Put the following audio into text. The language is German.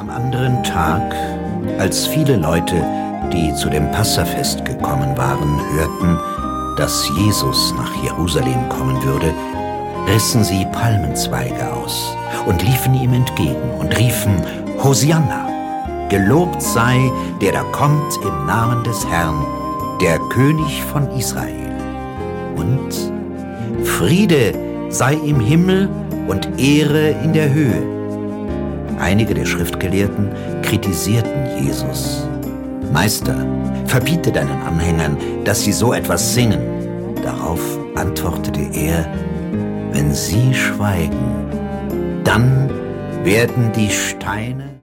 Am anderen Tag, als viele Leute, die zu dem Passafest gekommen waren, hörten, dass Jesus nach Jerusalem kommen würde, rissen sie Palmenzweige aus und liefen ihm entgegen und riefen: Hosianna! Gelobt sei, der da kommt im Namen des Herrn, der König von Israel. Und Friede sei im Himmel und Ehre in der Höhe. Einige der Schriftgelehrten kritisierten Jesus. Meister, verbiete deinen Anhängern, dass sie so etwas singen. Darauf antwortete er: Wenn sie schweigen, dann werden die Steine